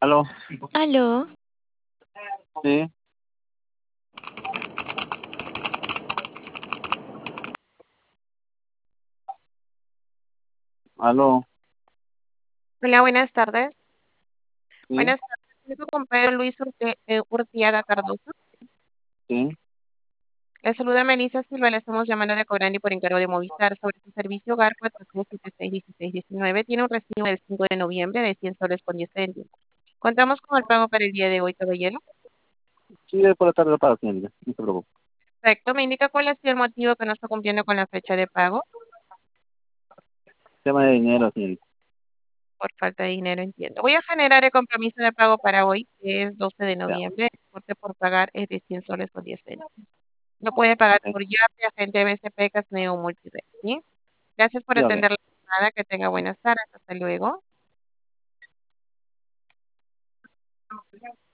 Aló, Aló, sí, aló, hola, buenas tardes. sí, Buenas tardes, soy tu compañero Luis Urtiaga Cardoso. sí, Le saluda Melissa Silva, le estamos llamando de Cobrandi por encargo de Movistar sobre su servicio Hogar 43761619. Tiene un recibo del 5 de noviembre de 100 soles con 10 céntimos. Contamos con el pago para el día de hoy, caballero. sí, de por la tarde para señorita, no se preocupe. Perfecto, me indica cuál ha sido el motivo que no está cumpliendo con la fecha de pago. Tema de dinero, señorita. Por falta de dinero, entiendo. Voy a generar el compromiso de pago para hoy, que es 12 de Ya, noviembre. El importe por pagar es de 100 soles con 10 céntimos. Lo puede pagar ok, por Yape, agente BCP, Casneo Multired, ¿sí? Gracias por ya, ok. atender la llamada. Que tenga buenas tardes. Hasta luego.